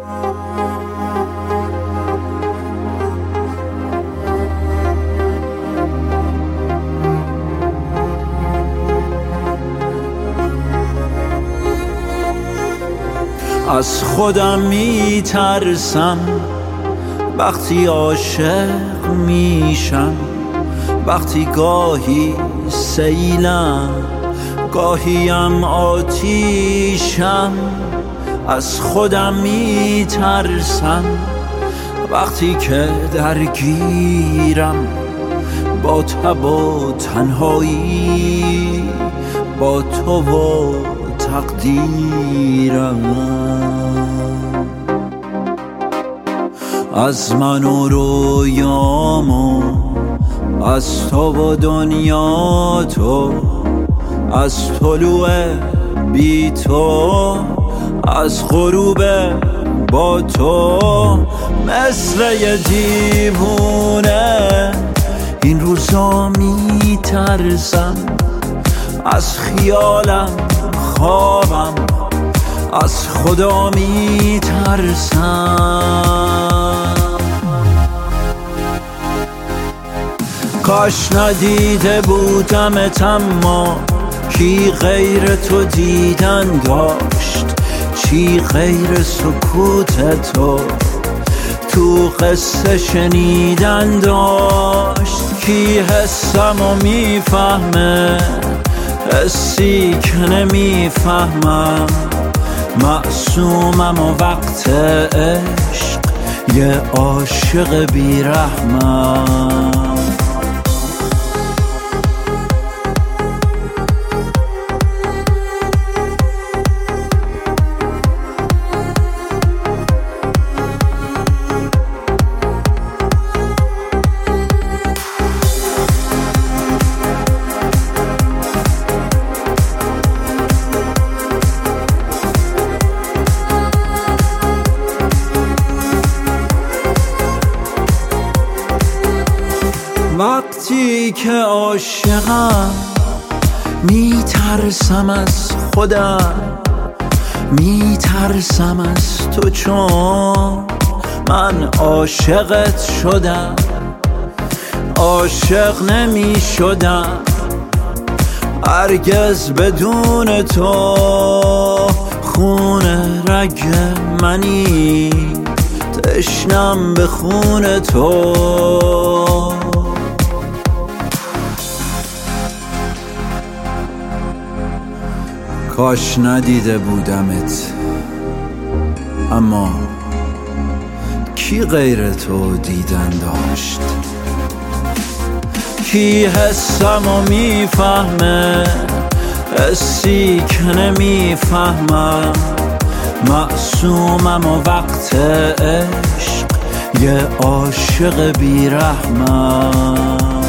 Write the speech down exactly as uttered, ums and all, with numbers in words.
از خودم می ترسم وقتی عاشق میشم، وقتی گاهی سیلم گاهیم آتیشم. از خودم می ترسم وقتی که درگیرم با تب و تنهایی، با تو و تقدیرم. از من و رویام و از تو و دنیا تو، از طلوع بی تو، از غروب با تو. مثل یه دیوونه این روزا می ترسم، از خیالم خوابم از خدا می ترسم. کاش ندیده بودمت، اما کی غیر تو دیدن داشت، چی غیر سکوت تو تو قصه شنیدن داشت. کی حسمو میفهمه، حسی که نمیفهمم، معصومم و وقت عشق یه عاشق بیرحمم. وقتی که عاشقم میترسم از خودم، میترسم از تو، چون من عاشقت شدم. عاشق نمی شدم هرگز بدون تو، خون رگ منی تشنم به خون تو. کاش ندیده بودمت، اما کی غیر تو دیدن داشت، کی حسمو میفهمه، حسی که نمیفهمم، معصومم و وقت عشق یه عاشق بیرحمم.